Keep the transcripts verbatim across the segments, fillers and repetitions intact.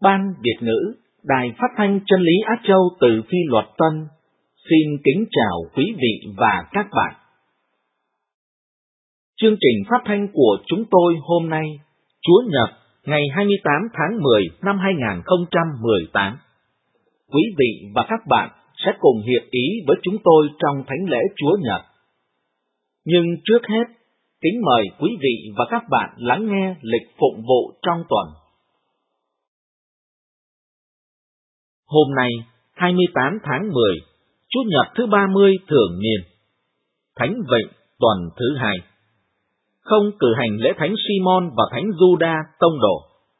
Ban Việt ngữ, Đài Phát thanh Chân lý Á Châu từ Phi Luật Tân, xin kính chào quý vị và các bạn. Chương trình phát thanh của chúng tôi hôm nay, Chúa Nhật, ngày hai mươi tám tháng mười năm hai nghìn không trăm mười tám. Quý vị và các bạn sẽ cùng hiệp ý với chúng tôi trong Thánh lễ Chúa Nhật. Nhưng trước hết, kính mời quý vị và các bạn lắng nghe lịch phụng vụ trong tuần. Hôm nay, hai mươi tám tháng mười, Chủ nhật thứ ba mươi thường niên, Thánh Vịnh tuần thứ hai. Không cử hành lễ Thánh Simon và Thánh Giuđa tông đồ.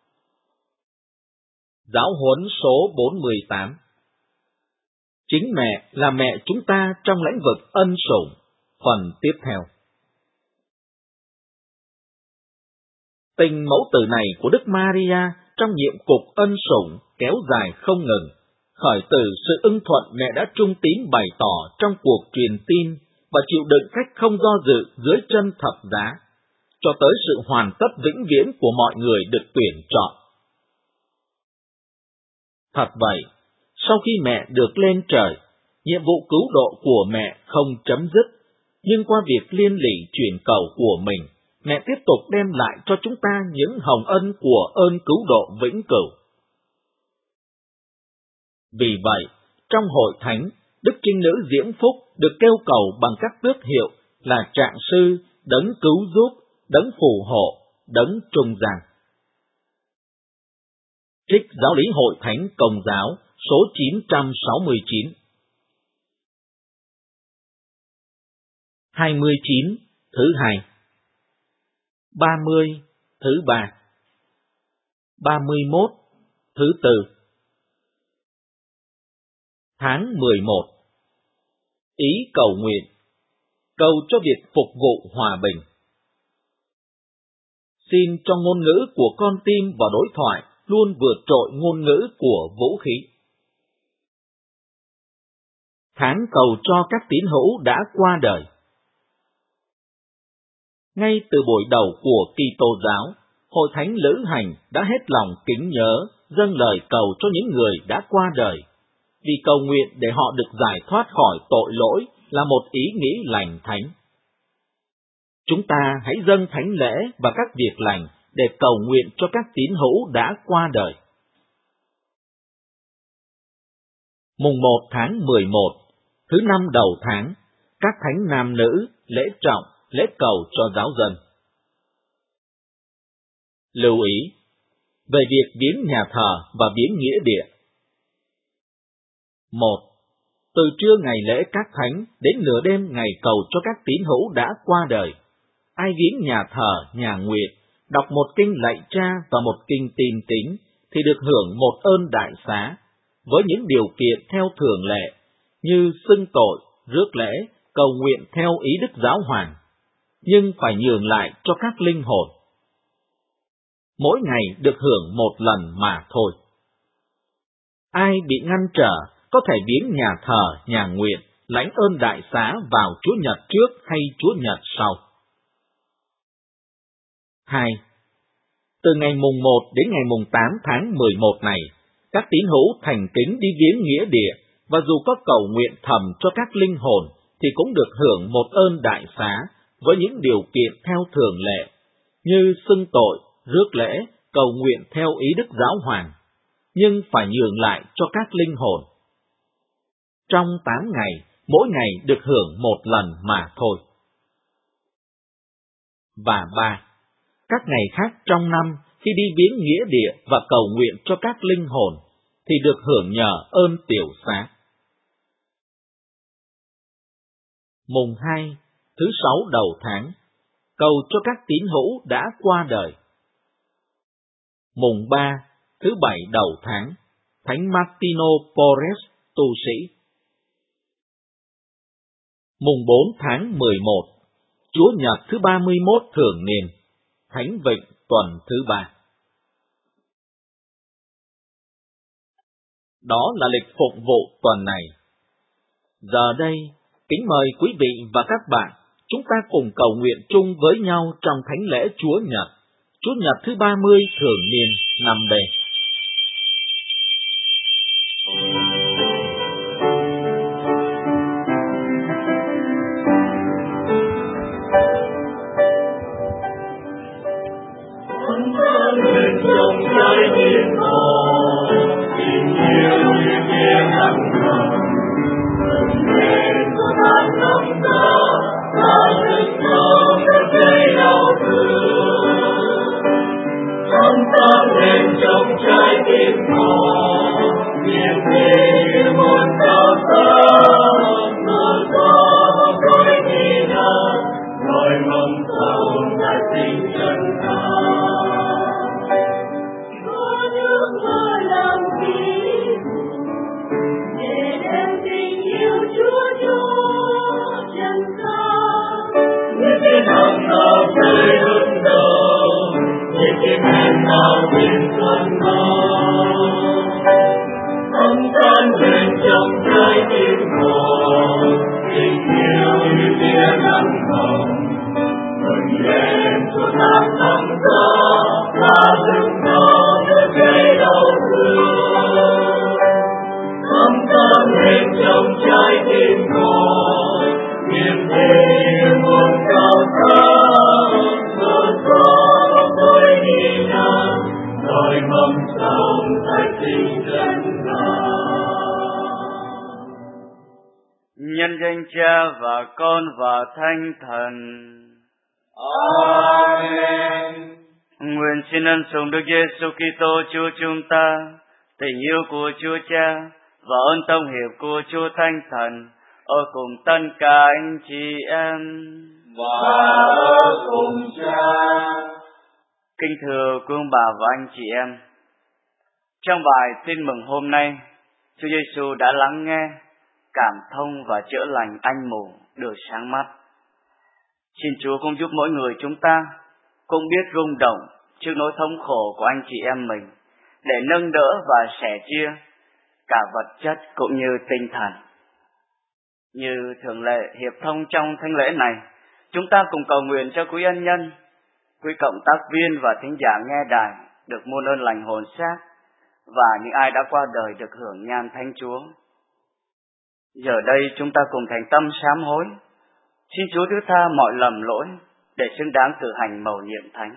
Giáo huấn số bốn mươi tám. Chính mẹ là mẹ chúng ta trong lĩnh vực ân sủng. Phần tiếp theo. Tình mẫu tử này của Đức Maria trong nhiệm cục ân sủng kéo dài không ngừng, khởi từ sự ưng thuận mẹ đã trung tín bày tỏ trong cuộc truyền tin và chịu đựng cách không do dự dưới chân thập giá, cho tới sự hoàn tất vĩnh viễn của mọi người được tuyển chọn. Thật vậy, sau khi mẹ được lên trời, nhiệm vụ cứu độ của mẹ không chấm dứt, nhưng qua việc liên lỉ truyền cầu của mình, mẹ tiếp tục đem lại cho chúng ta những hồng ân của ơn cứu độ vĩnh cửu. Vì vậy, trong hội thánh, Đức Trinh Nữ Diễm Phúc được kêu cầu bằng các tước hiệu là Trạng Sư, Đấng Cứu Giúp, Đấng Phù Hộ, Đấng Trung Gian. Trích Giáo lý Hội Thánh Công giáo số chín trăm sáu mươi chín. hai mươi chín, thứ hai. ba mươi, thứ ba. ba mươi mốt, thứ tư. Tháng mười một. Ý cầu nguyện. Cầu cho việc phục vụ hòa bình. Xin cho ngôn ngữ của con tim và đối thoại luôn vượt trội ngôn ngữ của vũ khí. Tháng cầu cho các tín hữu đã qua đời. Ngay từ buổi đầu của Kitô giáo, Hội Thánh Lữ Hành đã hết lòng kính nhớ, dâng lời cầu cho những người đã qua đời, vì cầu nguyện để họ được giải thoát khỏi tội lỗi là một ý nghĩ lành thánh. Chúng ta hãy dâng thánh lễ và các việc lành để cầu nguyện cho các tín hữu đã qua đời. Mùng một tháng mười một, thứ năm đầu tháng, các thánh nam nữ, lễ trọng, lễ cầu cho giáo dân. Lưu ý về việc viếng nhà thờ và viếng nghĩa địa. một. Từ trưa ngày lễ các thánh đến nửa đêm ngày cầu cho các tín hữu đã qua đời, ai viếng nhà thờ, nhà nguyện, đọc một kinh lạy Cha và một kinh tin tín thì được hưởng một ơn đại xá, với những điều kiện theo thường lệ, như xưng tội, rước lễ, cầu nguyện theo ý Đức Giáo Hoàng, nhưng phải nhường lại cho các linh hồn. Mỗi ngày được hưởng một lần mà thôi. Ai bị ngăn trở có thể viếng nhà thờ, nhà nguyện, lãnh ơn đại xá vào Chúa Nhật trước hay Chúa Nhật sau. hai. Từ ngày mùng một đến ngày mùng tám tháng mười một này, các tín hữu thành kính đi viếng nghĩa địa, và dù có cầu nguyện thầm cho các linh hồn, thì cũng được hưởng một ơn đại xá, với những điều kiện theo thường lệ, như xưng tội, rước lễ, cầu nguyện theo ý Đức Giáo Hoàng, nhưng phải nhường lại cho các linh hồn. Trong tám ngày, mỗi ngày được hưởng một lần mà thôi. Và ba. Các ngày khác trong năm, khi đi viếng nghĩa địa và cầu nguyện cho các linh hồn, thì được hưởng nhờ ơn tiểu xá. Mùng hai, thứ sáu đầu tháng, cầu cho các tín hữu đã qua đời. Mùng ba, thứ bảy đầu tháng, Thánh Martino Porres, tu sĩ. Mùng bốn tháng mười một, Chúa Nhật thứ ba mươi mốt thường niên, Thánh Vịnh tuần thứ ba. Đó là lịch phụng vụ tuần này. Giờ đây, kính mời quý vị và các bạn, chúng ta cùng cầu nguyện chung với nhau trong Thánh lễ Chúa Nhật, Chúa Nhật thứ ba mươi thường niên năm B. rơi hương đầu, nhịp tim em nào nguyện tuân mau. Ấm tan bên trong trái tim ngọt, tình yêu như tia nắng hồng. Mừng lên cho tháng năm gió, ta rừng nào để cây đau thương. Ấm tan bên trong trái tim ngọt, niềm tin muôn cao xa. Cơn gió tôi đi ngang, đòi mầm sống thay tình chân nhân danh Cha và Con và Thánh Thần. Amen. Nguyện xin ân sủng Đức Giêsu Kitô Chúa chúng ta, tình yêu của Chúa Cha và ơn tông hiệp của Chúa Thánh Thần ở cùng tất cả anh chị em. Và ở cùng Cha. Kính thưa quý ông bà và anh chị em, trong bài tin mừng hôm nay, Chúa Giêsu đã lắng nghe, cảm thông và chữa lành anh mù được sáng mắt. Xin Chúa cũng giúp mỗi người chúng ta cũng biết rung động trước nỗi thống khổ của anh chị em mình, để nâng đỡ và sẻ chia cả vật chất cũng như tinh thần. Như thường lệ hiệp thông trong thánh lễ này, chúng ta cùng cầu nguyện cho quý ân nhân, quý cộng tác viên và thính giả nghe đài được muôn ơn lành hồn xác, và những ai đã qua đời được hưởng nhan Thánh Chúa. Giờ đây chúng ta cùng thành tâm sám hối, xin Chúa thứ tha mọi lầm lỗi để xứng đáng cử hành mầu nhiệm thánh.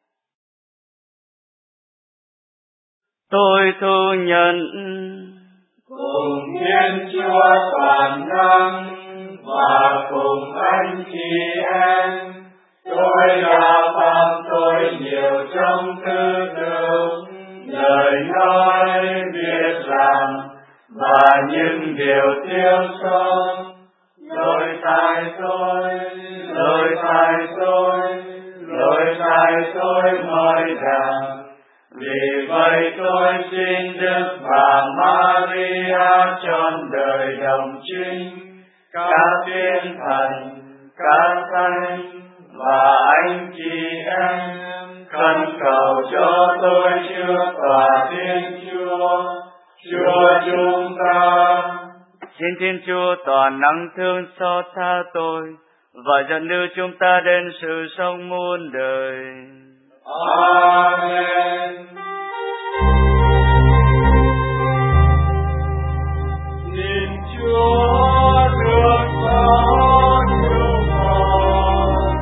Tôi thu nhận cùng Thiên Chúa toàn năng và cùng anh chị em, tôi đã phạm tội nhiều trong tư tưởng, lời nói, việc làm và những điều thiếu sót. Lỗi tại tôi, lỗi tại tôi, lỗi tại tôi mọi đàng. Vì vậy tôi xin Đức bà Maria trọn đời đồng trinh, các thiên thần, các thánh và anh chị em khẩn cầu cho tôi trước tòa Thiên Chúa, Chúa chúng ta. Xin Thiên Chúa toàn năng thương xót tha tôi và dẫn đưa chúng ta đến sự sống muôn đời. Amen. Xin Chúa thương xót chúng con.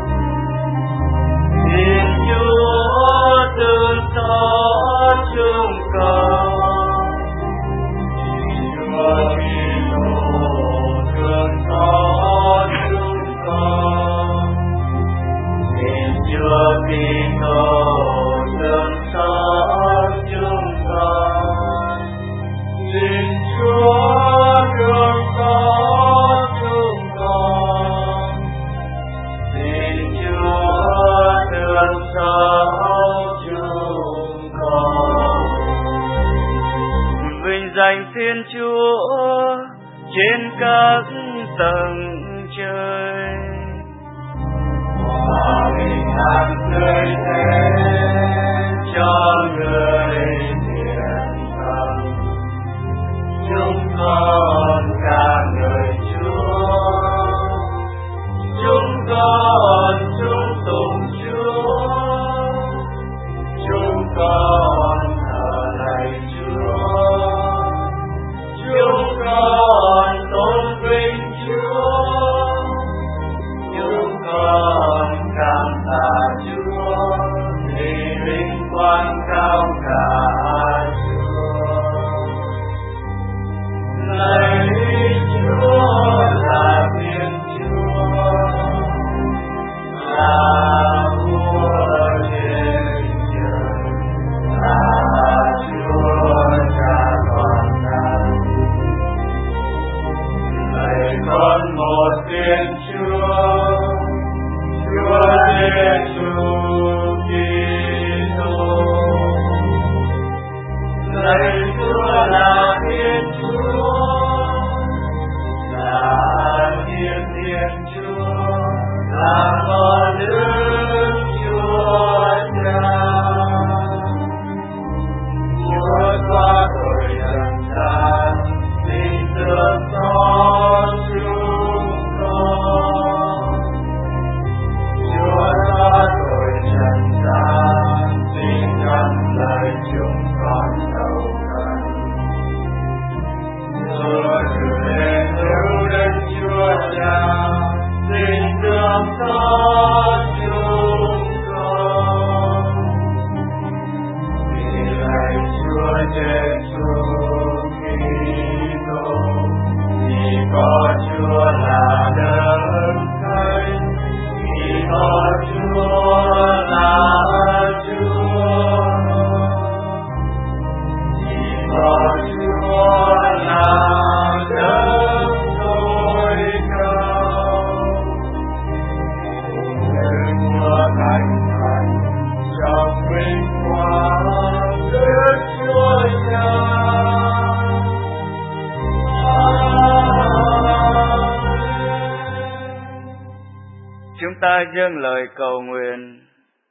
Xin Chúa thương xót chúng con. Xin Chúa Kitô thương xót chúng con. Xin Chúa Kitô thương xót chúng con. Xin Chúa thương xót chúng con. Xin Chúa thương xót chúng con. Vinh danh Thiên Chúa trên các tầng trời. Hòa bình an tươi thế cho người thiện tâm. Chúng con ca ngợi Chúa, chúng con chúc tụng Chúa, chúng con thờ lạy Chúa, chúng con tôn vinh Chúa, chúng con cảm tạ Chúa vì vinh quang cao cả con đầu cần. Chúa từ lên lưu đến Chúa Cha, xin thương xót chúng con. Vì lạy Chúa Giêsu Kitô, vì có Chúa là đấng thánh, vì có Chúa là Chúa, vì có Chúa là đấng tối cao. Nguyện Chúa thánh thần trong vinh quang Đức Chúa Cha. Chúng ta dâng lời cầu nguyện.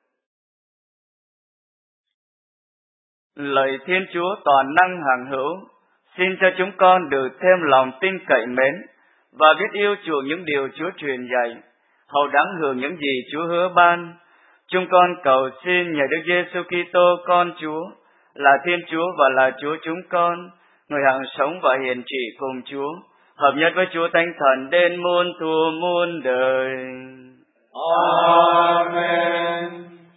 Lạy Thiên Chúa toàn năng hằng hữu, xin cho chúng con được thêm lòng tin cậy mến và biết yêu chuộng những điều Chúa truyền dạy, hầu đáng hưởng những gì Chúa hứa ban. Chúng con cầu xin nhờ Đức Giêsu Kitô con Chúa, là Thiên Chúa và là Chúa chúng con, người hằng sống và hiển trị cùng Chúa, hợp nhất với Chúa Thánh Thần đến muôn thuở muôn đời. Amen.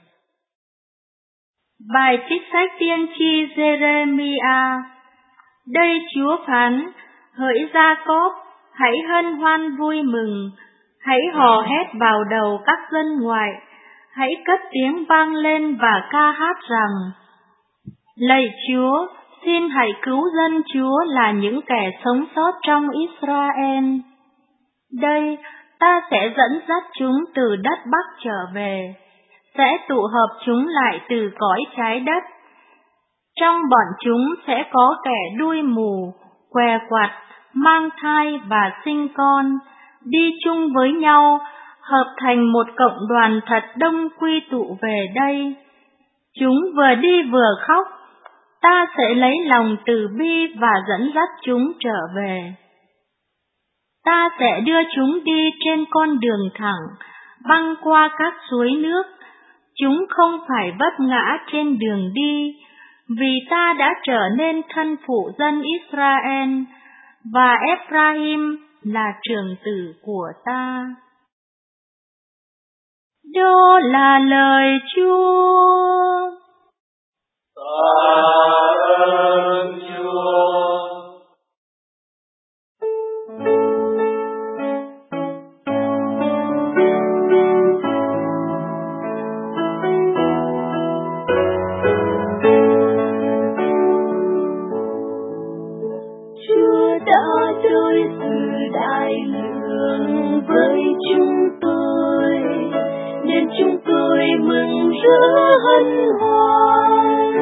Bài trích sách tiên tri Giê-rê-mi-a. Đây Chúa phán: hỡi Gia-cốp, hãy hân hoan vui mừng, hãy hò hét vào đầu các dân ngoại, hãy cất tiếng vang lên và ca hát rằng: lạy Chúa, xin hãy cứu dân Chúa là những kẻ sống sót trong Israel. Đây, ta sẽ dẫn dắt chúng từ đất Bắc trở về, sẽ tụ hợp chúng lại từ cõi trái đất. Trong bọn chúng sẽ có kẻ đuôi mù, què quặt, mang thai và sinh con, đi chung với nhau, hợp thành một cộng đoàn thật đông quy tụ về đây. Chúng vừa đi vừa khóc, ta sẽ lấy lòng từ bi và dẫn dắt chúng trở về. Ta sẽ đưa chúng đi trên con đường thẳng, băng qua các suối nước. Chúng không phải vấp ngã trên đường đi, vì ta đã trở nên thân phụ dân Israel, và Ephraim là trưởng tử của ta. Đó là lời Chúa. Tạ ơn Chúa. Chúa đã đối xử đại lượng với chúng tôi, nên chúng tôi mừng rỡ hân hoan.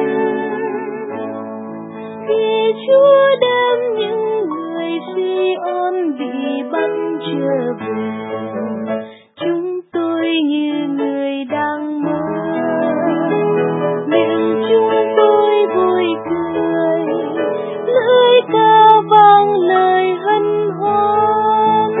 Khi Chúa đem những người Si-ôn bị bắt trở về, chúng tôi như người đang mơ. Miệng chúng tôi vui cười, lưỡi cao vang lời hân hoan.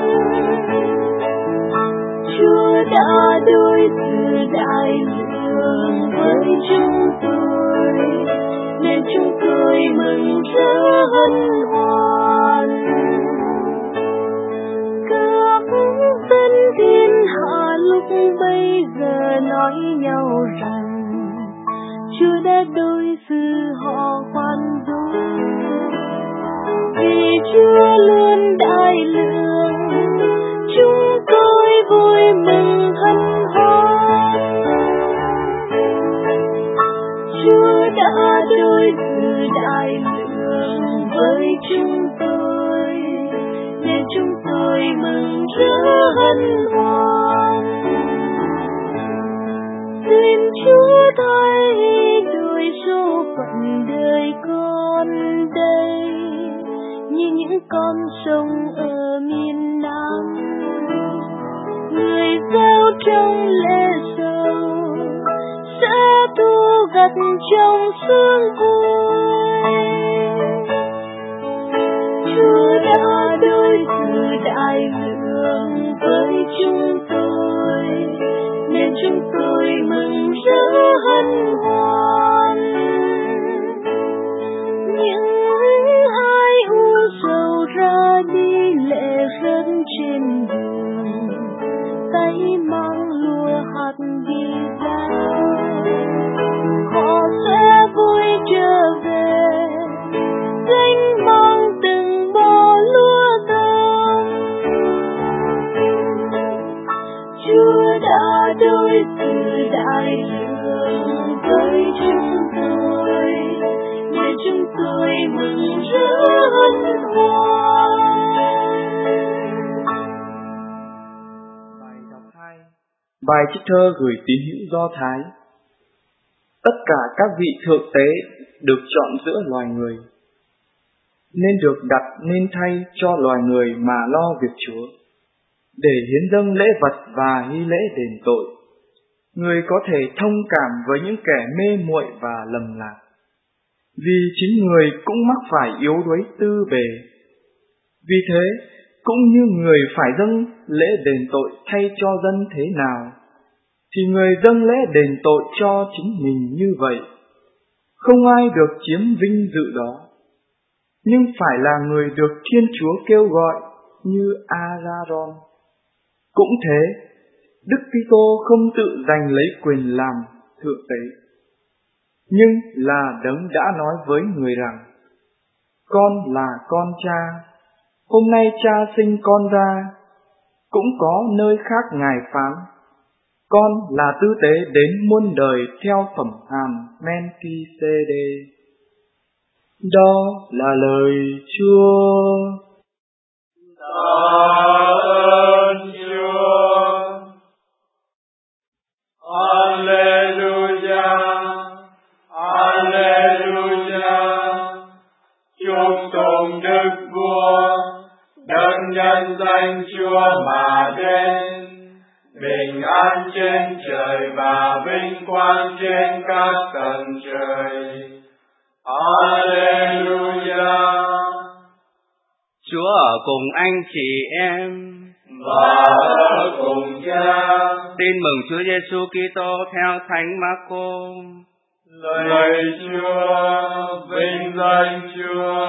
Chúa đã đối xử đại lượng với chúng tôi, nên chúng tôi mừng rỡ hân hoan. Các dân thiên hạ lúc bấy giờ nói nhau rằng Chúa đã đối xử họ khoan dung, vì Chúa luôn đại lượng, chúng tôi vui mừng hân hoan. Chúa đã đối xử đại lượng với chúng tôi, nên chúng tôi mừng rỡ hân hoan. Xin Chúa thay đổi số phận đời con đây, như những con sông ở miền Nam. Người gieo trong lễ sầu sẽ thu gặt trong sương vui. Chúa đã đối xử đại lượng với chúng tôi, nên chúng tôi mừng rỡ hân hoan. mừng rỡ hân hoan. Bài đọc hai. Bài trích thơ gửi tín hữu Do Thái. Tất cả các vị thượng tế được chọn giữa loài người, nên được đặt nên thay cho loài người mà lo việc Chúa, để hiến dâng lễ vật và hy lễ đền tội. Người có thể thông cảm với những kẻ mê muội và lầm lạc, vì chính người cũng mắc phải yếu đuối tư bề. Vì thế, cũng như người phải dâng lễ đền tội thay cho dân thế nào, thì người dâng lễ đền tội cho chính mình như vậy. Không ai được chiếm vinh dự đó, nhưng phải là người được Thiên Chúa kêu gọi như A-ra-ron. Cũng thế, Đức Kitô không tự giành lấy quyền làm thượng tế, nhưng là Đấng đã nói với người rằng: Con là con cha, hôm nay cha sinh con ra. Cũng có nơi khác Ngài phán: Con là tư tế đến muôn đời theo phẩm hàm Men-ki-sê-đê. Đó là lời Chúa. Tạ ơn Chúa. Alleluia, Alleluia. Chúc tụng Đức Vua, Đấng nhân danh Chúa mà đến. Bình an trên trời và vinh quang trên các tầng trời. Alleluia. Chúa ở cùng anh chị em và ở cùng cha. Tin mừng Chúa Giêsu Kitô theo Thánh Mác-cô. Lạy Chúa, vinh danh Chúa.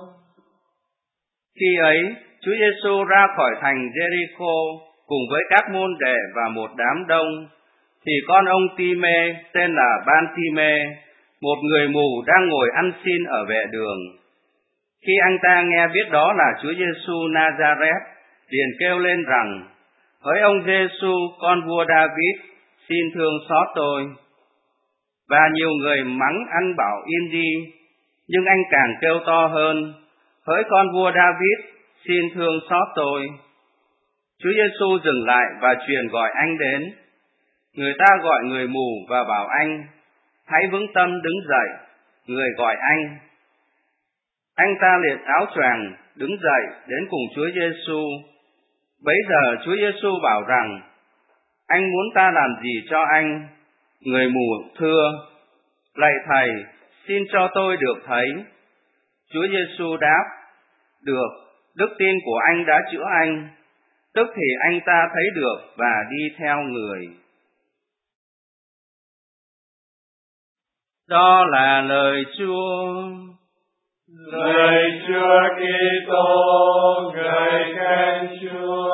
Khi ấy, Chúa Giêsu ra khỏi thành Jericho cùng với các môn đệ và một đám đông, thì con ông Ti-mê tên là Ban-ti-mê, một người mù đang ngồi ăn xin ở vệ đường. Khi anh ta nghe biết đó là Chúa Giêsu Nazareth, liền kêu lên rằng: Hỡi ông Giêsu, con vua David, xin thương xót tôi. Và nhiều người mắng anh bảo im đi, nhưng anh càng kêu to hơn: Hỡi con vua David, xin thương xót tôi. Chúa Giêsu dừng lại và truyền gọi anh đến. Người ta gọi người mù và bảo anh: Hãy vững tâm đứng dậy. Người gọi anh. Anh ta liệt áo choàng đứng dậy đến cùng Chúa Giêsu. Bấy giờ Chúa Giêsu bảo rằng: Anh muốn ta làm gì cho anh? Người mù thưa: Lạy Thầy, xin cho tôi được thấy. Chúa Giêsu đáp: Được, đức tin của anh đã chữa anh. Tức thì anh ta thấy được và đi theo người. Đó là lời Chúa. Lạy Chúa Kitô, ngợi khen Chúa.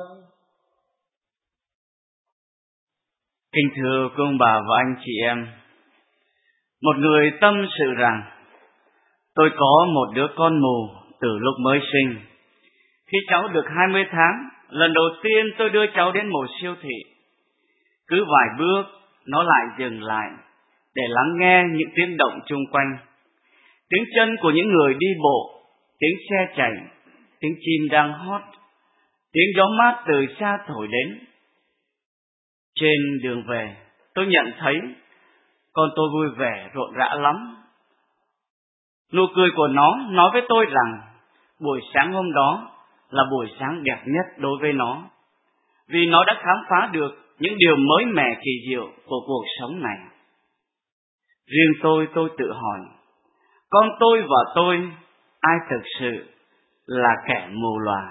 Kính thưa quý ông bà và anh chị em, một người tâm sự rằng: Tôi có một đứa con mù từ lúc mới sinh. Khi cháu được hai mươi tháng, lần đầu tiên tôi đưa cháu đến một siêu thị. Cứ vài bước, nó lại dừng lại để lắng nghe những tiếng động chung quanh. Tiếng chân của những người đi bộ, tiếng xe chạy, tiếng chim đang hót, tiếng gió mát từ xa thổi đến. Trên đường về, tôi nhận thấy con tôi vui vẻ rộn rã lắm. Nụ cười của nó nói với tôi rằng buổi sáng hôm đó là buổi sáng đẹp nhất đối với nó, vì nó đã khám phá được những điều mới mẻ kỳ diệu của cuộc sống này. Riêng tôi, tôi tự hỏi, con tôi và tôi, ai thực sự là kẻ mù lòa?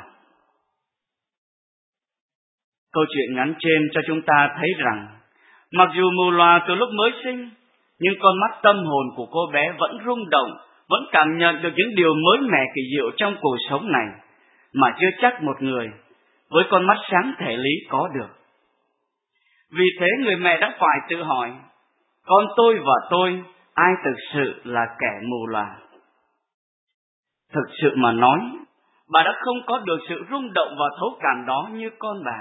Câu chuyện ngắn trên cho chúng ta thấy rằng, mặc dù mù lòa từ lúc mới sinh, nhưng con mắt tâm hồn của cô bé vẫn rung động, vẫn cảm nhận được những điều mới mẻ kỳ diệu trong cuộc sống này, mà chưa chắc một người với con mắt sáng thể lý có được. Vì thế người mẹ đã phải tự hỏi, con tôi và tôi, ai thực sự là kẻ mù lòa? Thực sự mà nói, bà đã không có được sự rung động và thấu cảm đó như con bà.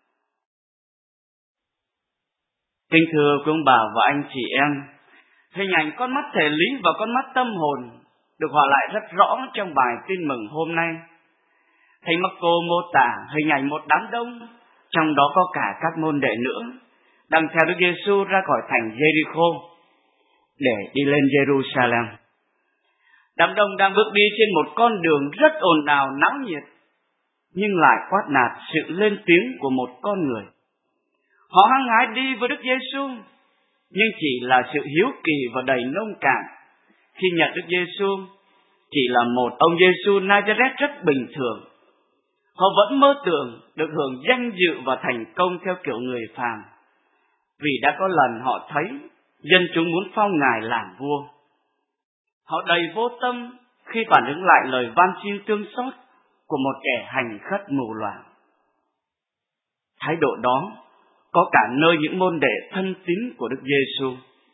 Kính thưa quý ông bà và anh chị em, hình ảnh con mắt thể lý và con mắt tâm hồn được hòa lại rất rõ trong bài tin mừng hôm nay. Thầy Marco mô tả hình ảnh một đám đông, trong đó có cả các môn đệ nữa, đang theo Đức Giêsu ra khỏi thành Jericho để đi lên Jerusalem. Đám đông đang bước đi trên một con đường rất ồn ào náo nhiệt, nhưng lại quát nạt sự lên tiếng của một con người. Họ hăng hái đi với Đức Giêsu, nhưng chỉ là sự hiếu kỳ và đầy nông cạn khi nhận Đức Giêsu chỉ là một ông Giêsu Nazareth rất bình thường. Họ vẫn mơ tưởng được hưởng danh dự và thành công theo kiểu người phàm, vì đã có lần họ thấy dân chúng muốn phong Ngài làm vua. Họ đầy vô tâm khi phản ứng lại lời van xin thương xót của một kẻ hành khất mù loà. Thái độ đó có cả nơi những môn đệ thân tín của Đức Giêsu.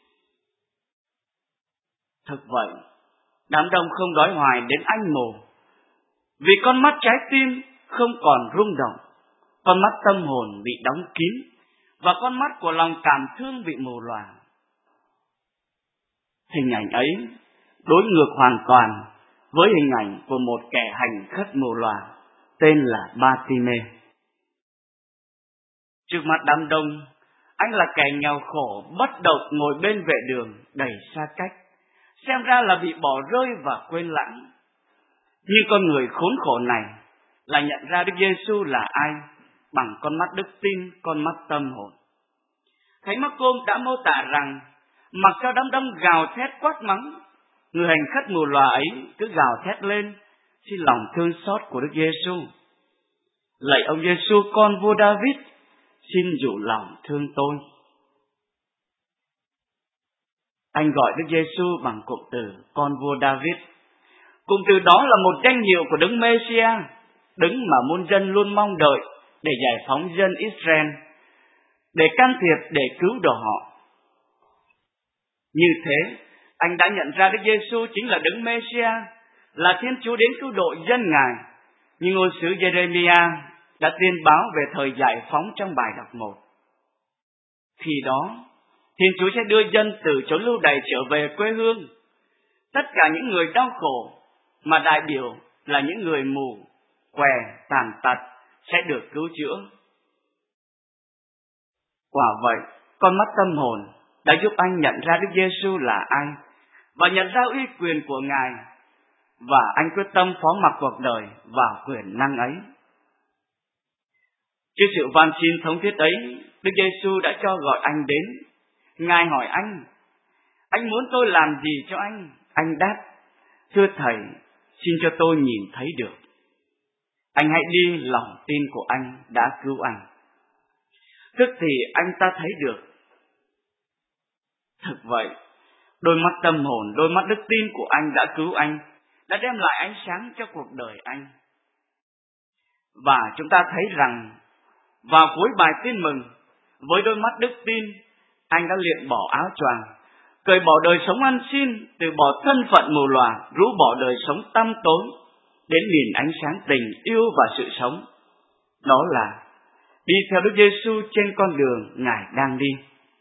Thực vậy, đám đông không đói hoài đến anh mù, vì con mắt trái tim không còn rung động, con mắt tâm hồn bị đóng kín, và con mắt của lòng cảm thương bị mù lòa. Hình ảnh ấy đối ngược hoàn toàn với hình ảnh của một kẻ hành khất mù lòa tên là Ba-ti-mê. Trước mặt đám đông, anh là kẻ nghèo khổ, bất động ngồi bên vệ đường đầy xa cách, xem ra là bị bỏ rơi và quên lãng. Nhưng con người khốn khổ này là nhận ra Đức Giêsu là ai bằng con mắt đức tin, con mắt tâm hồn. Thánh Marco đã mô tả rằng mặc cho đám đông gào thét quát mắng, người hành khất mù lòa ấy cứ gào thét lên xin lòng thương xót của Đức Giêsu. Lạy ông Giêsu, con vua David, xin dịu lòng thương tôi. Anh gọi Đức Giêsu bằng cụm từ con vua David. Cụm từ đó là một danh hiệu của Đấng Mêsia, Đấng mà muôn dân luôn mong đợi để giải phóng dân Israel, để can thiệp, để cứu độ họ. Như thế, anh đã nhận ra Đức Giêsu chính là Đấng Mêsia, là Thiên Chúa đến cứu độ dân Ngài, như ngôn sứ Jeremiah đã tiên báo về thời giải phóng trong bài đọc một. Khi đó, Thiên Chúa sẽ đưa dân từ chốn lưu đày trở về quê hương. Tất cả những người đau khổ, mà đại biểu là những người mù, què, tàn tật sẽ được cứu chữa. Quả vậy, con mắt tâm hồn đã giúp anh nhận ra Đức Giêsu là ai và nhận ra uy quyền của Ngài, và anh quyết tâm phó mặc cuộc đời vào quyền năng ấy. Trước sự van xin thống thiết ấy, Đức Giêsu đã cho gọi anh đến. Ngài hỏi anh: anh muốn tôi làm gì cho anh? Anh đáp: thưa Thầy, xin cho tôi nhìn thấy được. Anh hãy đi, lòng tin của anh đã cứu anh. Tức thì anh ta thấy được. Thực vậy, đôi mắt tâm hồn, đôi mắt đức tin của anh đã cứu anh, đã đem lại ánh sáng cho cuộc đời anh. Và chúng ta thấy rằng, vào cuối bài tin mừng, với đôi mắt đức tin, anh đã luyện bỏ áo choàng, cởi bỏ đời sống ăn xin, từ bỏ thân phận mù lòa, rũ bỏ đời sống tăm tối, đến miền ánh sáng tình yêu và sự sống. Đó là đi theo Đức Giêsu trên con đường Ngài đang đi.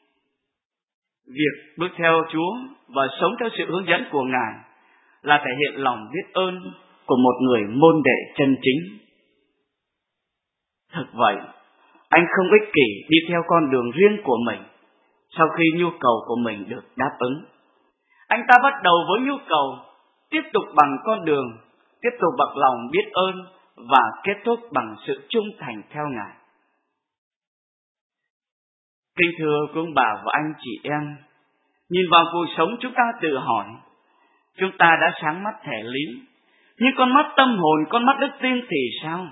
Việc bước theo Chúa và sống theo sự hướng dẫn của Ngài là thể hiện lòng biết ơn của một người môn đệ chân chính. Thực vậy, anh không ích kỷ đi theo con đường riêng của mình sau khi nhu cầu của mình được đáp ứng. Anh ta bắt đầu với nhu cầu, tiếp tục bằng con đường, tiếp tục bằng lòng biết ơn và kết thúc bằng sự trung thành theo Ngài. Kính thưa quý ông bà và anh chị em, nhìn vào cuộc sống chúng ta tự hỏi, chúng ta đã sáng mắt thể lý, nhưng con mắt tâm hồn, con mắt đức tin thì sao?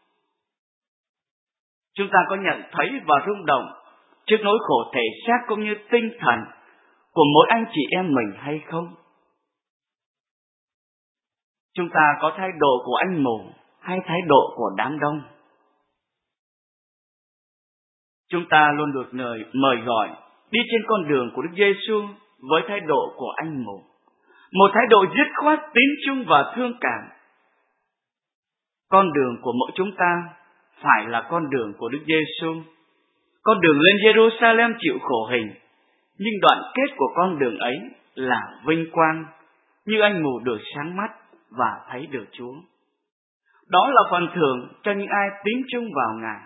Chúng ta có nhận thấy và rung động trước nỗi khổ thể xác cũng như tinh thần của mỗi anh chị em mình hay không? Chúng ta có thái độ của anh mù hay thái độ của đám đông? Chúng ta luôn được người mời gọi đi trên con đường của Đức Giêsu với thái độ của anh mù, một thái độ dứt khoát, tín trung và thương cảm. Con đường của mỗi chúng ta phải là con đường của Đức Giêsu, con đường lên Jerusalem chịu khổ hình, nhưng đoạn kết của con đường ấy là vinh quang, như anh mù được sáng mắt và thấy được Chúa. Đó là phần thưởng cho những ai tín chung vào Ngài.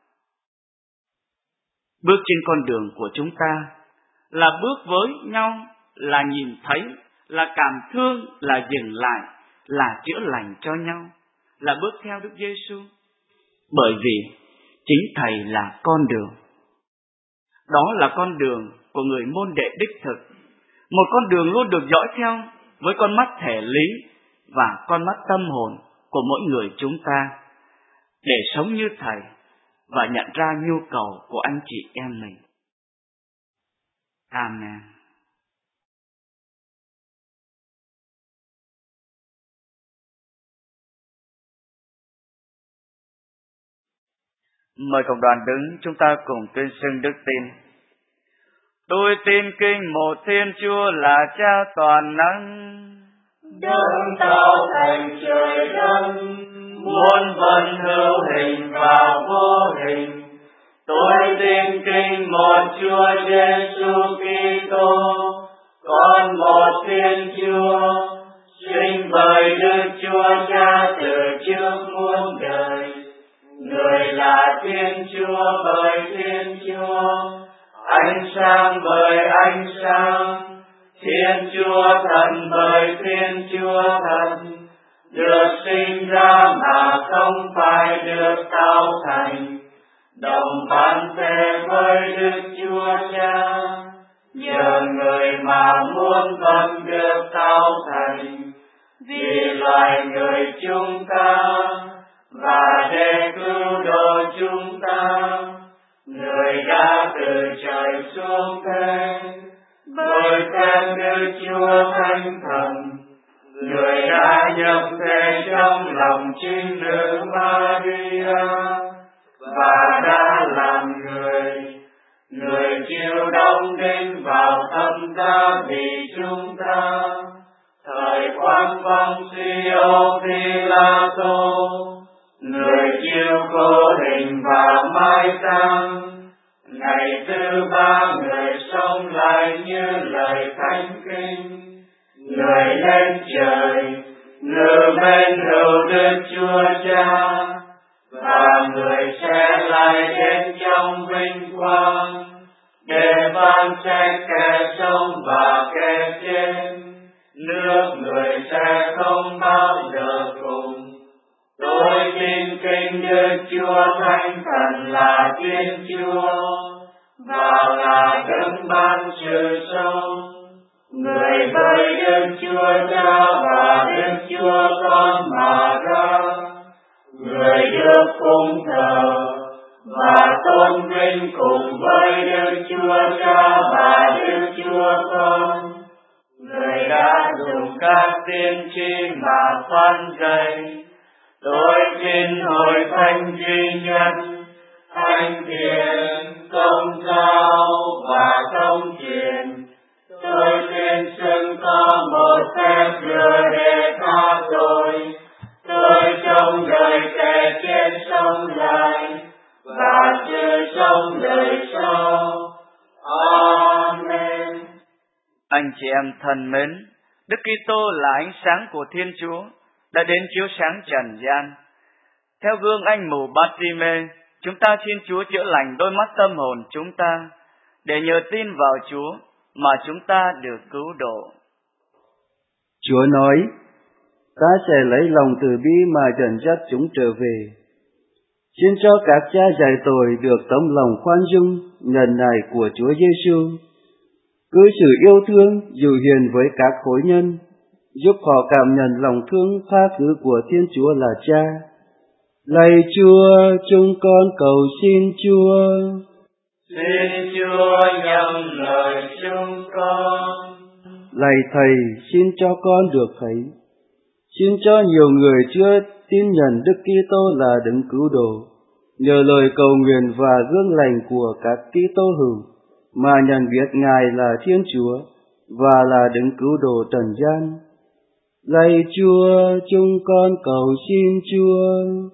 Bước trên con đường của chúng ta là bước với nhau, là nhìn thấy, là cảm thương, là dừng lại, là chữa lành cho nhau, là bước theo Đức Giêsu. Bởi vì chính Thầy là con đường. Đó là con đường của người môn đệ đích thực, một con đường luôn được dõi theo với con mắt thể lý và con mắt tâm hồn của mỗi người chúng ta, để sống như Thầy và nhận ra nhu cầu của anh chị em mình. Amen. Mời cộng đoàn đứng, chúng ta cùng tuyên xưng đức tin. Tôi tin kinh một Thiên Chúa là Cha toàn năng, đấng tạo thành trời đất, muôn vật hữu hình và vô hình. Tôi tin kinh một Chúa Giêsu Kitô, con một Thiên Chúa, sinh bởi Đức Chúa Cha từ trước muôn đời. Người là Thiên Chúa bởi Thiên Chúa, ánh sáng bởi ánh sáng, Thiên Chúa Thần bởi Thiên Chúa Thần, được sinh ra mà không phải được tạo thành, đồng bản thể với Đức Chúa Cha, nhờ người mà muôn vật được tạo thành, vì loài người chúng ta, và để cứu độ chúng ta, người đã từ trời xuống thế, bởi phép Đức Chúa Thánh Thần, người đã nhập thể trong lòng trinh nữ Maria, và đã làm người, người chịu đóng đinh vào thập giá vì chúng ta, thời quan vong Phi-ô Phi-la-tô, người chịu khổ hình và mai táng, ngày thứ ba người sống lại như lời thánh kinh, người lên trời, ngự bên hữu Đức Chúa Cha, và người sẽ lại đến trong vinh quang, để phán xét kẻ sống và kẻ chết, nước người sẽ không bao giờ cùng. Tôi tin kinh Đức Chúa Thánh Thần là Thiên Chúa, và là đấng ban sự sống, người với Đức Chúa Cha và Đức Chúa Con mà ra, người được phụng thờ và tôn vinh cùng với Đức Chúa Cha và Đức Chúa Con, người đã dùng các tiên tri mà phán dạy. Tôi tin hội thánh duy nhất, thánh thiện, công giáo và thông truyền. Tôi tin xưng có một phép rửa để tha tội. Tôi trong đời kẻ chết sống lại, và sự sống đời sau. Amen. Anh chị em thân mến, Đức Kitô là ánh sáng của Thiên Chúa, đã đến chiếu sáng trần gian. Theo gương anh mù Bát-ti-mê, chúng ta xin Chúa chữa lành đôi mắt tâm hồn chúng ta, để nhờ tin vào Chúa mà chúng ta được cứu độ. Chúa nói, ta sẽ lấy lòng từ bi mà dẫn dắt chúng trở về. Xin cho các cha dạy tội được tấm lòng khoan dung, nhân nại của Chúa Giêsu, cư xử yêu thương, dịu hiền với các khối nhân, giúp họ cảm nhận lòng thương tha thứ của Thiên Chúa là Cha. Lạy Chúa, chúng con cầu xin Chúa. Xin Chúa nhậm lời chúng con. Lạy Thầy, xin cho con được thấy. Xin cho nhiều người chưa tin nhận Đức Kitô là đấng cứu độ, nhờ lời cầu nguyện và gương lành của các Kitô hữu mà nhận biết Ngài là Thiên Chúa và là đấng cứu độ trần gian. Lạy Chúa, chúng con cầu xin Chúa.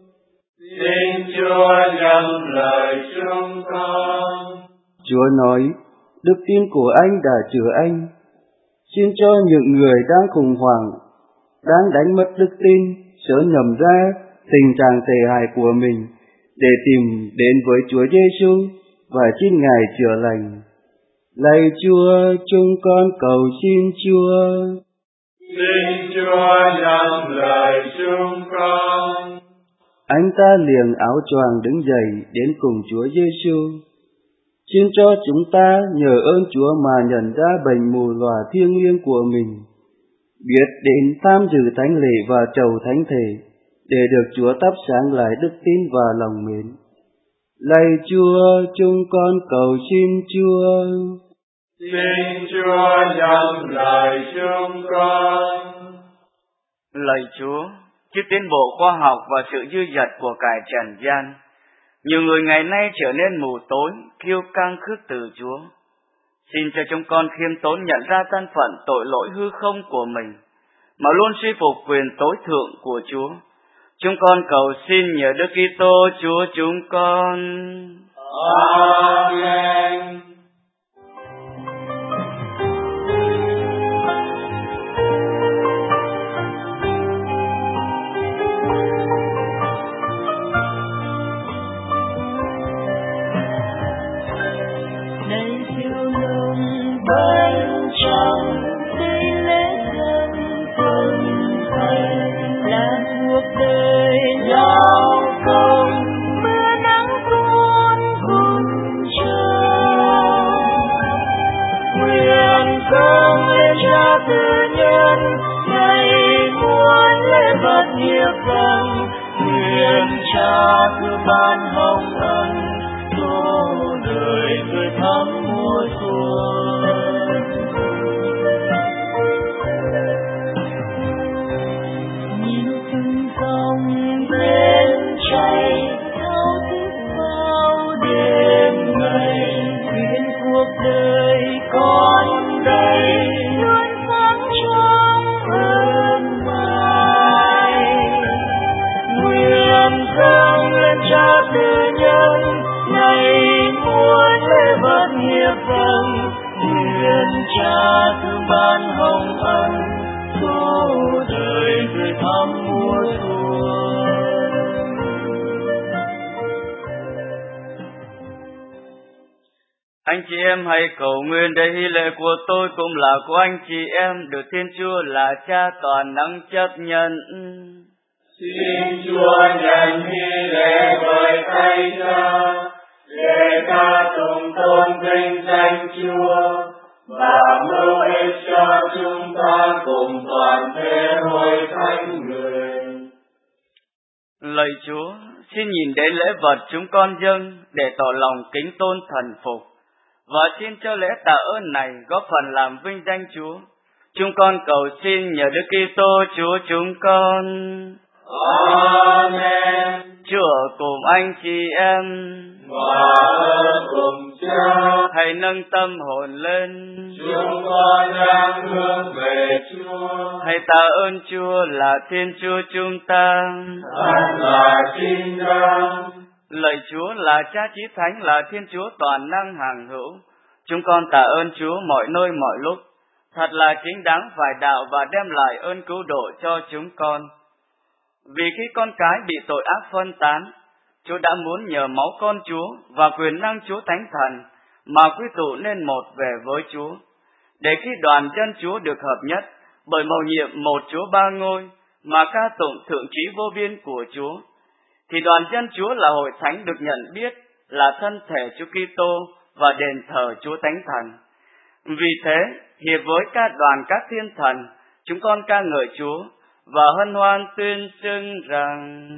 Xin Chúa nhậm lời chúng con. Chúa nói, đức tin của anh đã chữa anh. Xin cho những người đang khủng hoảng, đang đánh mất đức tin, sớm nhận ra tình trạng tệ hại của mình để tìm đến với Chúa Giêsu và xin Ngài chữa lành. Lạy Chúa, chúng con cầu xin Chúa. Xin Chúa nhận lời chúng con. Anh ta liền áo choàng đứng dậy đến cùng Chúa Giêsu. Xin cho chúng ta nhờ ơn Chúa mà nhận ra bệnh mù lòa thiêng liêng của mình, biết đến tham dự thánh lễ và trầu thánh thể, để được Chúa thắp sáng lại đức tin và lòng mến. Lạy Chúa, chúng con cầu xin Chúa. Xin Chúa nhận lời chúng con. Lạy Chúa, trước tiến bộ khoa học và sự dư dật của cải trần gian, nhiều người ngày nay trở nên mù tối, kiêu căng khước từ Chúa. Xin cho chúng con khiêm tốn nhận ra thân phận tội lỗi hư không của mình, mà luôn suy phục quyền tối thượng của Chúa. Chúng con cầu xin nhờ Đức Kitô Chúa chúng con. Amen. Ban hồng ân số đời người thắm mùa xuân. Nhìn từng dòng bên cháy thao thức bao đêm ngày, nguyện cuộc đời con đây luôn sáng trong ơn mai. Nguyện dâng lên Cha từ nhân, ngày muôn lễ vật nghiệp dâng. Nguyện Cha thương ban hồng ân, số đời người thắm mùa xuân. Anh chị em hãy cầu nguyện để hy lễ của tôi cũng là của anh chị em, được Thiên Chúa là Cha toàn năng chấp nhận. Xin Chúa nhận hy lễ với tay Cha, để ca tụng tôn vinh danh Chúa, và mưu ích cho chúng ta cùng toàn thể hội thánh người. Lạy Chúa, xin nhìn đến lễ vật chúng con dâng để tỏ lòng kính tôn thần phục, và xin cho lễ tạ ơn này góp phần làm vinh danh Chúa. Chúng con cầu xin nhờ Đức Kitô Chúa chúng con. Amen. Chúa cùng anh chị em và ở cùng Cha, hãy nâng tâm hồn lên. Chúng con đang hướng về Chúa. Hãy tạ ơn Chúa là Thiên Chúa chúng ta. Thật là chính đáng. Lạy Chúa là Cha Chí Thánh, là Thiên Chúa toàn năng hằng hữu. Chúng con tạ ơn Chúa mọi nơi mọi lúc. Thật là chính đáng phải đạo và đem lại ơn cứu độ cho chúng con. Vì khi con cái bị tội ác phân tán, Chúa đã muốn nhờ máu con Chúa và quyền năng Chúa Thánh Thần mà quy tụ nên một về với Chúa, để khi đoàn dân Chúa được hợp nhất bởi mầu nhiệm một Chúa ba ngôi mà ca tụng thượng trí vô biên của Chúa, thì đoàn dân Chúa là hội thánh được nhận biết là thân thể Chúa Kitô và đền thờ Chúa Thánh Thần. Vì thế, hiệp với các đoàn các thiên thần, chúng con ca ngợi Chúa và hân hoan tuyên xưng rằng: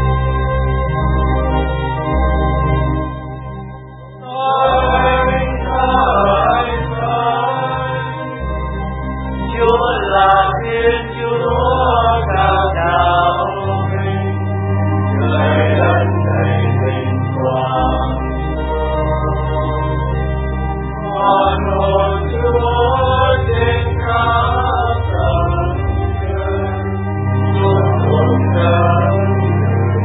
Chúa là Thiên Chúa cao cao vinh, trời đất đầy vinh quang. Con hồn Chúa trên khắp tầng trời, xuống cùng trời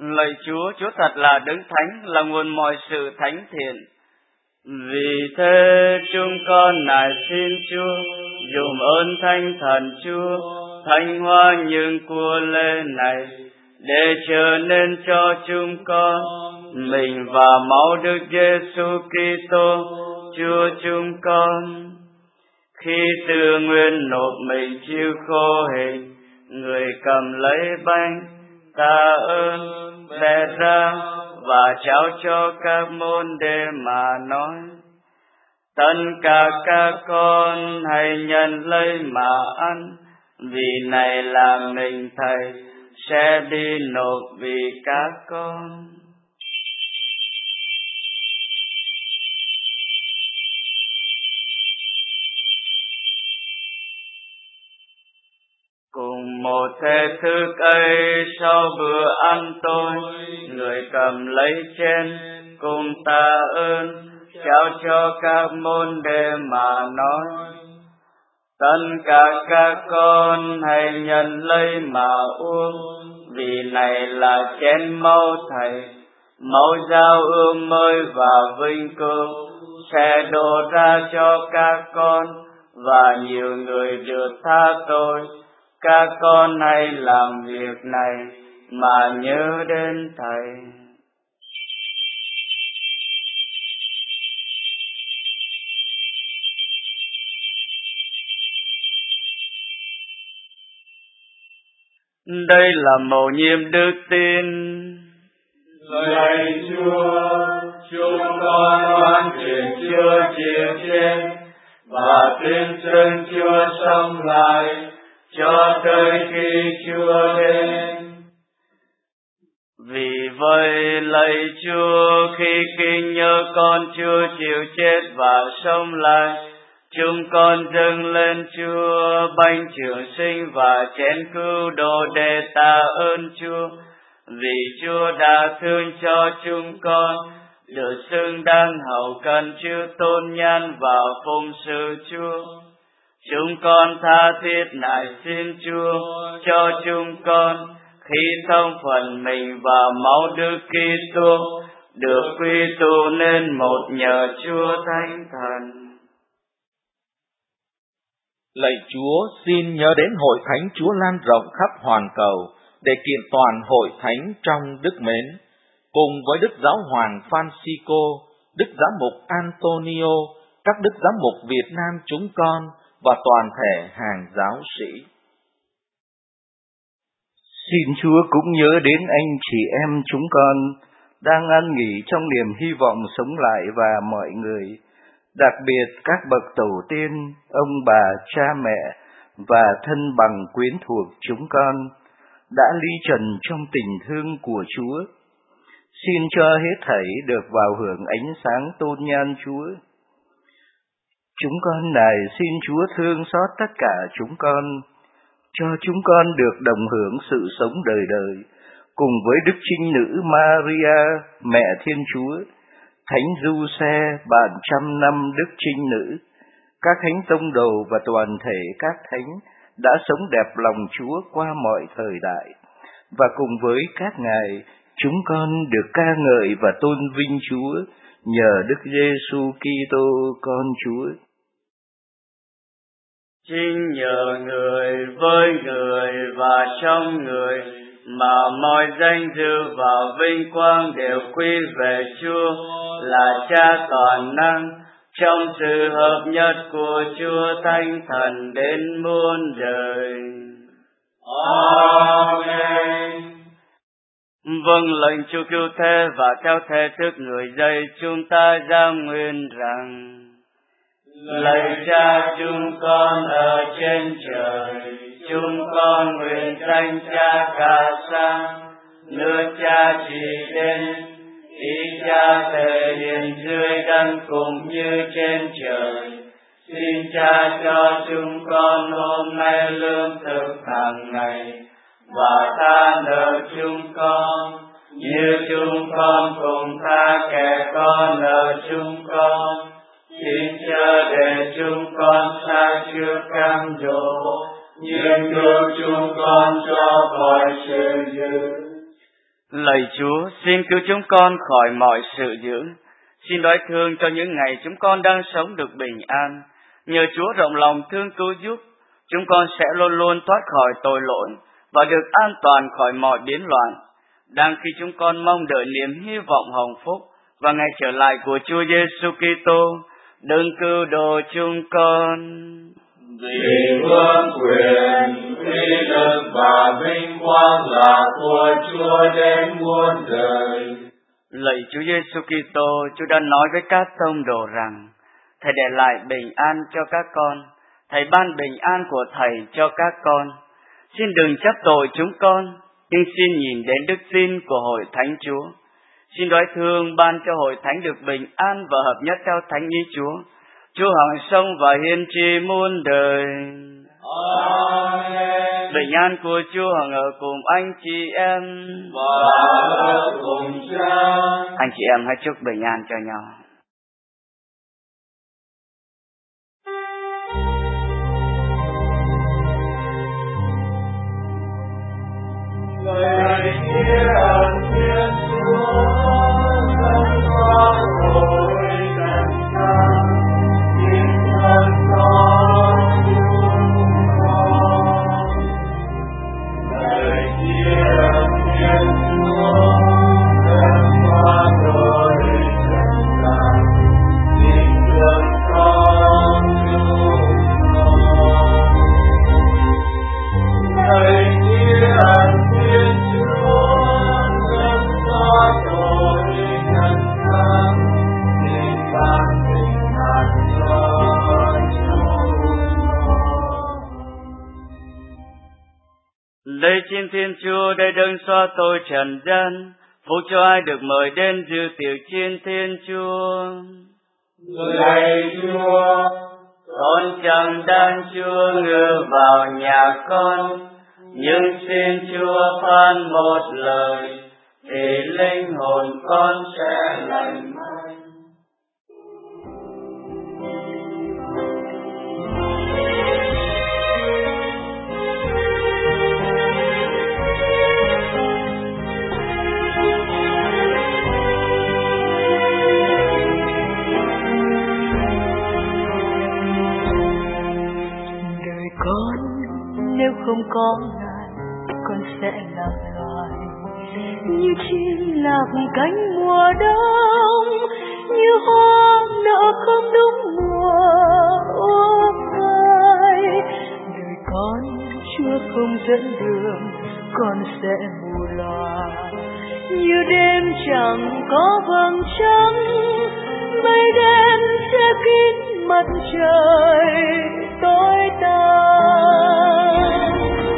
Lạy Chúa, Chúa thật là Đấng Thánh, là nguồn mọi sự thánh thiện. Vì thế chúng con nài xin Chúa dùng ơn Thánh Thần Chúa thánh hóa những của lễ này, để trở nên cho chúng con mình và máu Đức Giêsu Kitô Chúa chúng con. Khi tự nguyện nộp mình chịu khổ hình, người cầm lấy bánh tạ ơn bẻ ra và trao cho các môn đệ mà nói: tất cả các con hãy nhận lấy mà ăn, vì này là mình Thầy sẽ đi nộp vì các con. Cùng một thể thức ấy, sau bữa ăn tối, người cầm lấy chén cùng tạ ơn trao cho các môn đệ mà nói: tất cả các con hãy nhận lấy mà uống, vì này là chén máu Thầy, máu giao ước mới và vinh cương, sẽ đổ ra cho các con và nhiều người được tha tội. Các con hãy làm việc này mà nhớ đến Thầy. Đây là mầu nhiệm đức tin. Lạy Chúa, chúng con oan truyền Chúa chịu chết và tin chân Chúa sống lại cho tới khi Chúa đến. Vì vậy lạy Chúa, khi kinh nhớ con Chúa chịu chết và sống lại, chúng con dâng lên Chúa bánh trường sinh và chén cứu độ để tạ ơn Chúa, vì Chúa đã thương cho chúng con được xứng đáng hầu cận chư tôn nhan vào phụng sự Chúa. Chúng con tha thiết nài xin Chúa cho chúng con khi thông phần mình vào máu Đức Kitô được quy tụ nên một nhờ Chúa Thánh Thần. Lạy Chúa, xin nhớ đến hội thánh Chúa lan rộng khắp hoàn cầu để kiện toàn hội thánh trong đức mến, cùng với Đức Giáo Hoàng Francisco, Đức Giám mục Antonio, các Đức Giám mục Việt Nam chúng con và toàn thể hàng giáo sĩ. Xin Chúa cũng nhớ đến anh chị em chúng con đang an nghỉ trong niềm hy vọng sống lại và mọi người, đặc biệt các bậc tổ tiên, ông bà, cha mẹ và thân bằng quyến thuộc chúng con đã ly trần trong tình thương của Chúa. Xin cho hết thảy được vào hưởng ánh sáng tôn nhan Chúa. Chúng con nài xin Chúa thương xót tất cả chúng con, cho chúng con được đồng hưởng sự sống đời đời, cùng với Đức Trinh Nữ Maria, Mẹ Thiên Chúa, Thánh Giuse, bạn trăm năm Đức Trinh Nữ, các thánh tông đồ và toàn thể các thánh đã sống đẹp lòng Chúa qua mọi thời đại, và cùng với các ngài, chúng con được ca ngợi và tôn vinh Chúa nhờ Đức Giêsu Kitô con Chúa. Chính nhờ người, với người và trong người mà mọi danh dự và vinh quang đều quy về Chúa là Cha toàn năng, trong sự hợp nhất của Chúa Thánh Thần đến muôn đời. Amen. Vâng lệnh Chúa cứu thế và theo thể thức người dạy chúng ta giam nguyện rằng: Lạy Cha chúng con ở trên trời, chúng con nguyện danh Cha cả sang, nước Cha trị đến, ý Cha thể hiện dưới đất cũng như trên trời. Xin Cha cho chúng con hôm nay lương thực hàng ngày, và tha nợ chúng con, như chúng con cùng tha kẻ có nợ chúng con. Xin chớ để chúng con sa trước cam dỗ, nhưng cứu chúng con cho khỏi sự dữ. Lạy Chúa, xin cứu chúng con khỏi mọi sự dữ. Xin đoái thương cho những ngày chúng con đang sống được bình an. Nhờ Chúa rộng lòng thương cứu giúp, chúng con sẽ luôn luôn thoát khỏi tội lỗi và được an toàn khỏi mọi biến loạn. Đang khi chúng con mong đợi niềm hy vọng hồng phúc và ngày trở lại của Chúa Giêsu Kitô, đấng cứu độ chúng con. Vì vương quyền, uy lực và vinh quang là của Chúa đến muôn đời. Lạy Chúa Giêsu Kitô, Chúa đã nói với các tông đồ rằng Thầy để lại bình an cho các con, Thầy ban bình an của Thầy cho các con. Xin đừng trách tội chúng con, nhưng xin nhìn đến đức tin của Hội Thánh Chúa. Xin đoái thương ban cho Hội Thánh được bình an và hợp nhất theo thánh ý Chúa. Chúa hằng sống và hiên tri muôn đời. Amen. Bình an của Chúa hằng ở cùng anh chị em và ở cùng Cha. Anh chị em hãy chúc bình an cho nhau. Lời thiên Thiên Chúa dẫn qua hội trần gian, xin thân con chúng con. Lời thiên Thiên Chúa dẫn qua hội trần gian, xin thân con chúng con. Lời thiên Thiên Chúa dẫn qua tội nhân gian, xin ban bình an cho chúng con. Lạy Thiên Thiên Chúa, đây đấng xóa tội trần gian, phúc cho ai được mời đến dự tiệc Thiên Thiên Chúa. Lạy Chúa, Con chẳng đang Chúa ngự vào nhà con, nhưng xin Chúa phán một lời, thì linh hồn con sẽ lành mạnh. Đời con nếu không có Ngài, con sẽ lạc loài như chim lạc cánh mùa đông, như hoa nở không đúng mùa úa phai. Đời con Chúa không dẫn đường, con sẽ mù lòa như đêm chẳng có vầng trăng, mây đen che kín mặt trời tối tăm.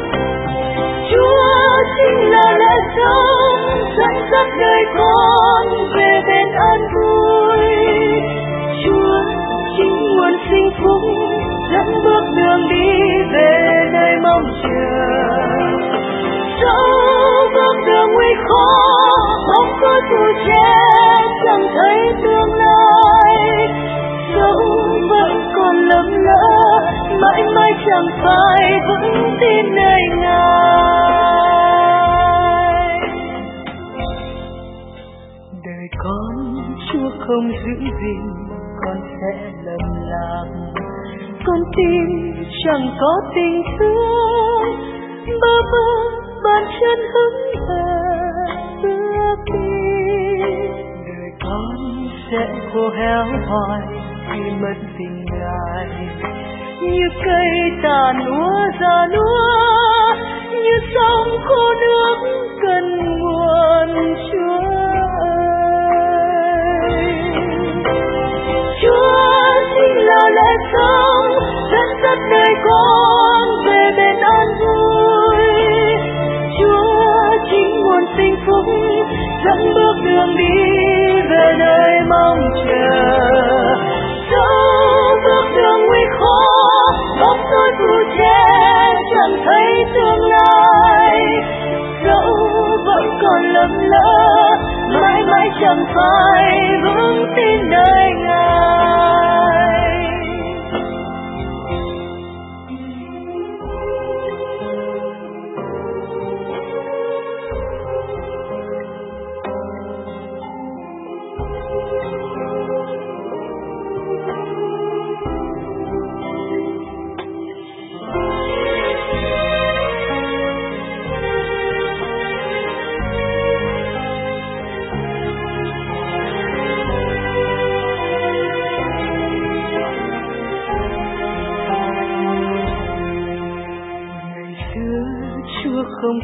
Chúa chính là lẽ sống dẫn dắt đời con về bên an vui. Chúa chính nguồn sinh phúc dẫn bước đường đi về nơi mong chờ. Dẫu bước đường nguy khó, bóng tối phủ che chẳng thấy tương lai. Dẫu vẫn còn lầm lỡ, mãi mãi chẳng phải vững tin nơi Ngài. Đời con Chúa không giữ gìn, con sẽ lầm lạc. Con tin chẳng có tình thương, bơ vơ bàn chân hững hờ bước đi. Đời con sẽ khô héo hoài khi mất tình Ngài, như cây tàn úa già núa, như sông khô nước cần nguồn. Chúa ơi, Chúa chính là lẽ sống dẫn dắt đời con về bên an vui. Chúa chính nguồn sinh phúc dẫn bước đường đi về nơi mong chờ. Dẫu bước đường nguy khó, bóng tối phủ che chẳng thấy tương lai. Dẫu vẫn còn lầm lỡ, mãi mãi chẳng phải vững tin nơi Ngài.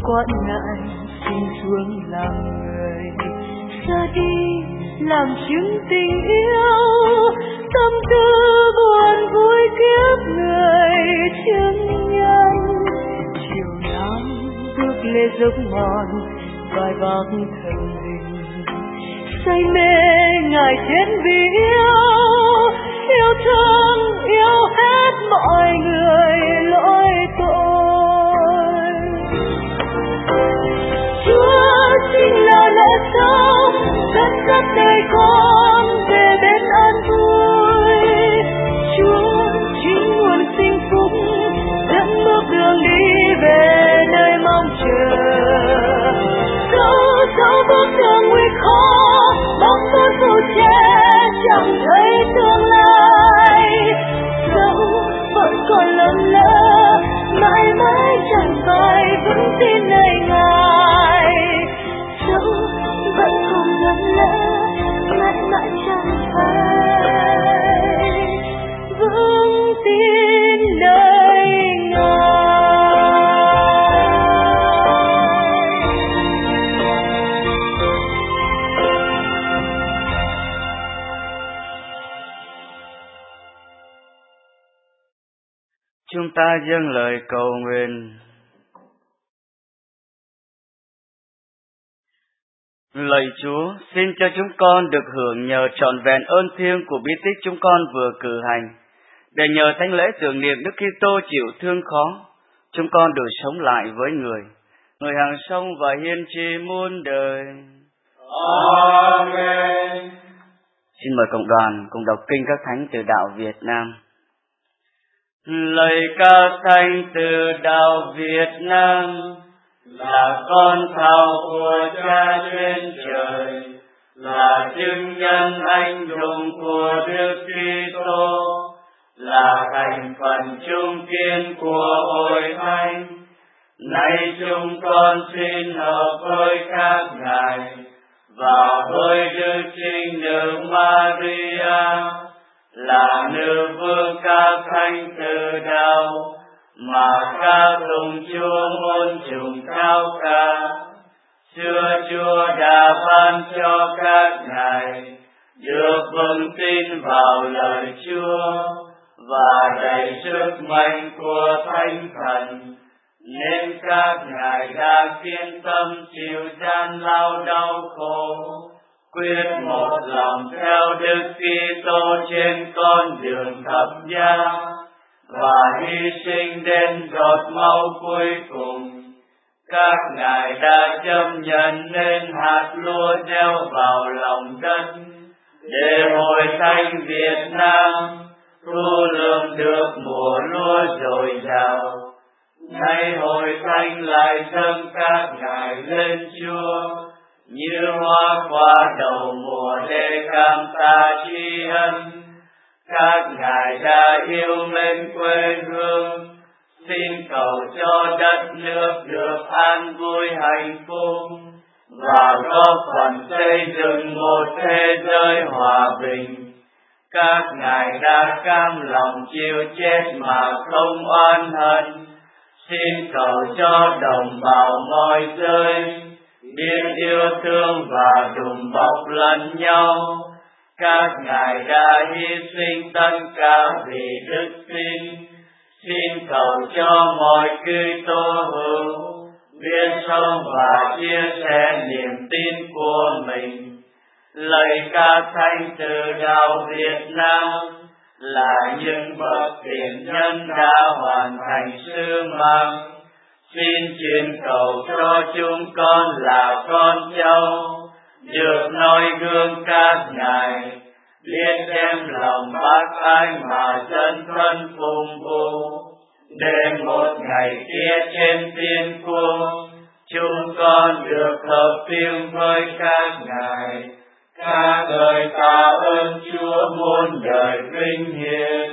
quãn ngại xin xuống làm người, ra đi làm chứng tình yêu, tâm tư buồn vui kiếp người chứng nhân. Chiều nắng bước lê dốc mòn vai bác thần linh, say mê ngài chết vì yêu, yêu thương yêu hết mọi người lỗi tội. Chúa chính là lẽ sống dẫn dắt đời con về bên an vui. Chúa chính nguồn sinh phúc dẫn bước đường đi về nơi mong chờ. Dẫu dẫu bước đường nguy khó, bóng tối phủ che chẳng thấy tương lai. Dẫu vẫn còn lầm lỡ, mãi mãi chẳng phải vững tin nơi Ngài. Dẫu vẫn còn lầm lỡ, mãi mãi chẳng phải vững tin nơi Ngài. Chúng ta dâng lời cầu nguyện. Lạy Chúa, xin cho chúng con được hưởng nhờ trọn vẹn ơn thiêng của bí tích chúng con vừa cử hành, để nhờ thánh lễ tưởng niệm Đức Kitô chịu thương khó, chúng con được sống lại với người, người hàng sông và hiên tri muôn đời. Amen. Xin mời cộng đoàn cùng đọc kinh các thánh từ đạo Việt Nam. Lời ca thánh từ đạo Việt Nam. Là con thảo của Cha trên trời, là chứng nhân anh dũng của Đức Kitô, là thành phần trung kiên của Hội Thánh. Nay chúng con xin hợp với các ngài và với Đức Trinh Nữ Maria, là nữ vương các thánh từ đạo, mà ca tụng Chúa muôn trùng cao ca. Xưa Chúa đã ban cho các ngài được vững tin vào lời Chúa và đầy sức mạnh của Thánh Thần, nên các ngài đã kiên tâm chịu gian lao đau khổ, quyết một lòng theo Đức Kitô trên con đường thập giá, và hy sinh đến giọt máu cuối cùng. Các ngài đã chấp nhận nên hạt lúa gieo vào lòng đất, để Hội Thánh Việt Nam thu lượm được mùa lúa dồi dào. Nay Hội Thánh lại dâng các ngài lên Chúa, như hoa quả đầu mùa để cảm tạ tri ân. Các ngài đã yêu mến quê hương, xin cầu cho đất nước được an vui hạnh phúc, và góp phần xây dựng một thế giới hòa bình. Các ngài đã cam lòng chịu chết mà không oán hận, xin cầu cho đồng bào mọi giới biết yêu thương và đùm bọc lẫn nhau. Các ngài đã hy sinh tất cả vì đức tin, xin cầu cho mọi Kitô hữu biết sống và chia sẻ niềm tin của mình. Lạy các thánh từ đạo Việt Nam, là những bậc tiền nhân đã hoàn thành sứ mạng, xin truyền cầu cho chúng con là con cháu được noi gương các ngài, biết đem lòng bác ái mà dân thân phụng vụ, để một ngày kia trên thiên quốc chúng con được hợp tiếng với các ngài, ca ngợi tạ ơn Chúa muôn đời vinh hiển.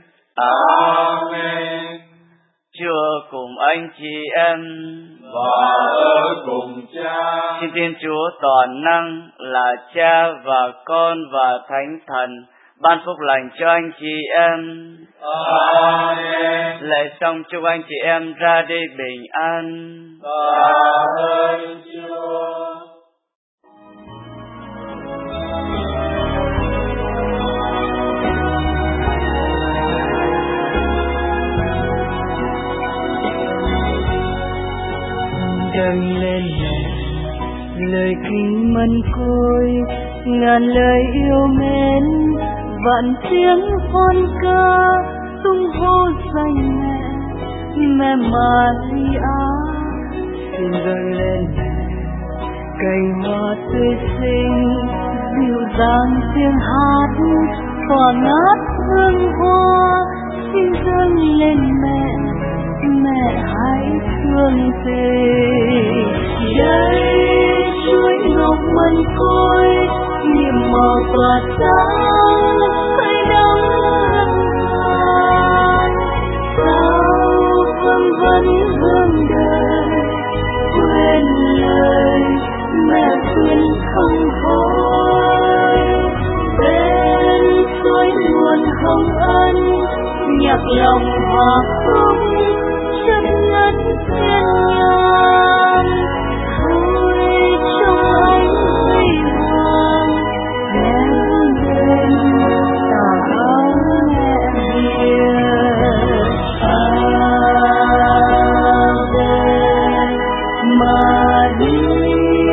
Amen. Chúa cùng anh chị em và ở cùng Cha. Xin Thiên Chúa toàn năng là Cha và Con và Thánh Thần ban phúc lành cho anh chị em. Amen. Lạy xong chúc anh chị em ra đi bình an. Tạ ơn Chúa. Dâng lên mẹ lời kinh mân côi, ngàn lời yêu mến, vạn tiếng hoan ca tung hô danh mẹ, mẹ Maria. Xin dâng lên mẹ cành hoa tươi xinh, dịu dàng tiếng hát tỏa ngát hương hoa. Xin dâng lên mẹ, mẹ hãy thương tình. Đây chuỗi ngọc mân côi, nhiệm màu tỏa sáng say đắm hân hoan. Sao vương vấn hương đời, quên lời mẹ khuyên không hỏi. Bên suối nguồn hồng ân, nhạc lòng hòa khúc chất ngất thiên nhang. Thôi trong ánh huy hoàng, nén đêm tà áo mẹ hiền. Ave Maria.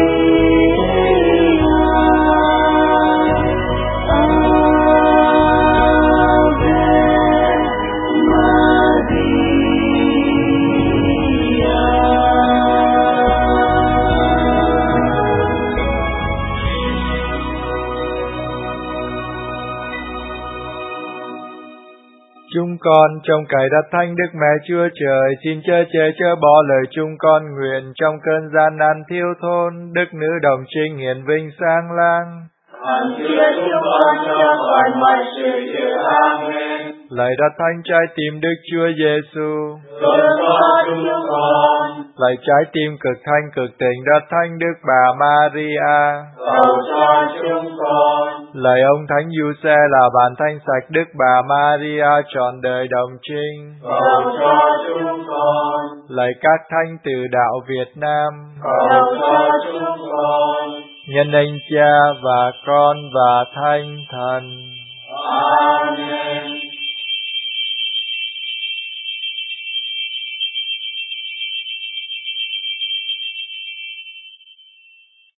Chúng con trong cậy đặt thánh Đức Mẹ Chúa Trời, xin chớ chê chớ bỏ lời chúng con nguyện trong cơn gian nan thiếu thốn, Đức Nữ Đồng Trinh hiển vinh sáng lang. Hằng chứa chúng con cho khỏi mọi sự dữ. Amen. Lạy đặt thánh trái tim Đức Chúa Giêsu, Thương xót chúng con. lạy trái tim cực thanh cực tình đặt thánh Đức Bà Maria, Cầu cho chúng con. lạy ông Thánh Giuse là bạn thanh sạch Đức Bà Maria trọn đời đồng trinh, Cầu cho chúng con. lạy các thánh tử đạo Việt Nam, Cầu cho chúng con. nhân danh Cha và Con và Thánh Thần. Amen.